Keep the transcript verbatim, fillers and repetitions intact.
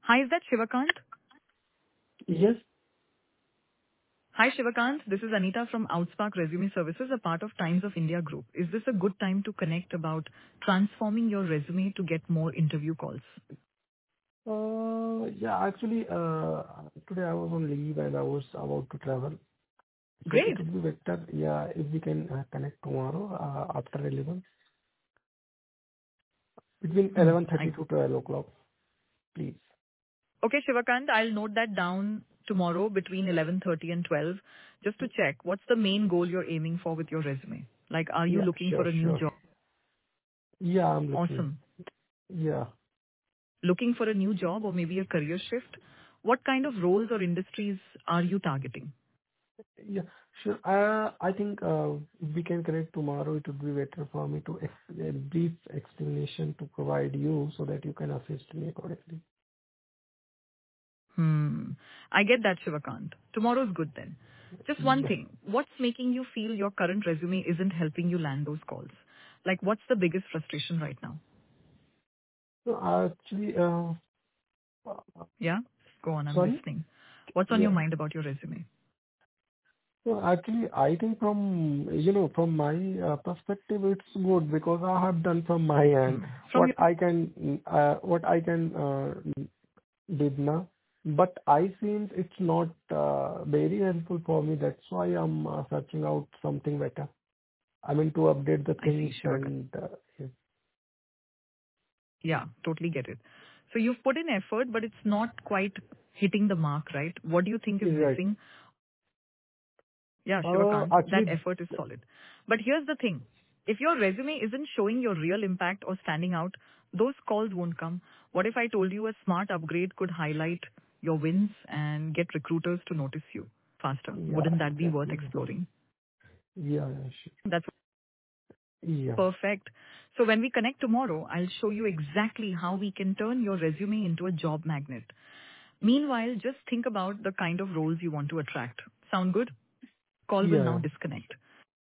Hi, is that Shivakant? Yes. Hi, Shivakant. This is Anita from Outspark Resume Services, a part of Times of India Group. Is this a good time to connect about transforming your resume to get more interview calls? Uh, yeah, actually, uh, today I was on leave and I was about to travel. So Great. it would be better, yeah, if we can uh, connect tomorrow uh, after eleven, between Hmm. eleven thirty I, to twelve o'clock, please. okay, Shivakant, I'll note that down tomorrow between eleven thirty and twelve just to check what's the main goal you're aiming for with your resume. Like, are you Yeah, looking sure, for a new sure. job? Yeah, I'm looking. Awesome. Yeah, Looking for a new job or maybe a career shift? What kind of roles or industries are you targeting? yeah, sure. Uh, I think uh, if we can connect tomorrow, it would be better for me to ex- a brief explanation to provide you so that you can assist me accordingly. Hmm. I get that, Shivakant. Tomorrow's good then. Just one Yeah. thing. What's making you feel your current resume isn't helping you land those calls? Like, what's the biggest frustration right now? So actually, uh, Yeah? Go on, I'm sorry. listening. What's on your Yeah. mind about your resume? So actually, I think from, you know, from my uh, perspective, it's good because I have done from my end Hmm. From what your... I can, uh, what I can uh, did now. But I think it's not uh, very helpful for me. That's why I'm uh, searching out something better. I mean, to update the I things see, Shivakant. and uh, yeah. Yeah, totally get it. So you've put in effort, but it's not quite hitting the mark, right? What do you think is Right. missing? Yeah, Uh, Shivakant, that actually, effort is solid. But here's the thing. If your resume isn't showing your real impact or standing out, those calls won't come. What if I told you a smart upgrade could highlight your wins and get recruiters to notice you faster? yeah, Wouldn't that be worth exactly. exploring? Yeah, yeah, sure. That's Yeah, perfect. So when we connect tomorrow, I'll show you exactly how we can turn your resume into a job magnet. Meanwhile, just think about the kind of roles you want to attract. Sound good? Call will yeah, now yeah. disconnect.